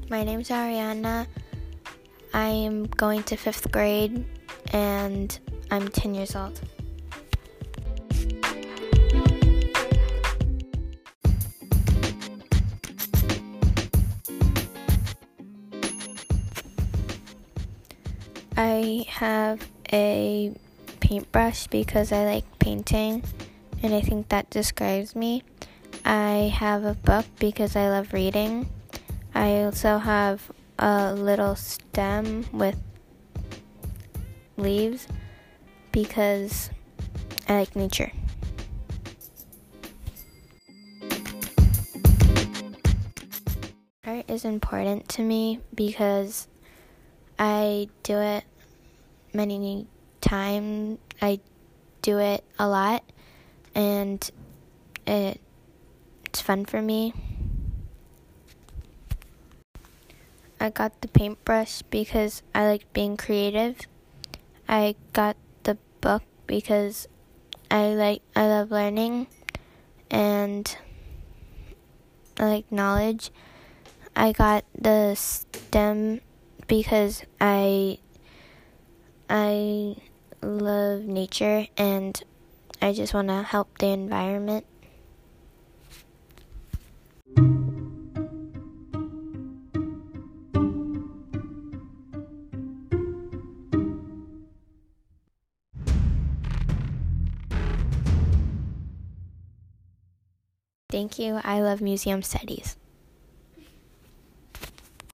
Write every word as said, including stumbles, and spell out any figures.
My name's Ariana. I am going to fifth grade and I'm ten years old. I have a paintbrush because I like painting and I think that describes me. I have a book because I love reading. I also have a little stem with leaves because I like nature. Art is important to me because I do it many times. I do it a lot and it, it's fun for me. I got the paintbrush because I like being creative. I got the book because I like I love learning and I like knowledge. I got the stem because I I love nature and I just want to help the environment. Thank you. I love museum studies.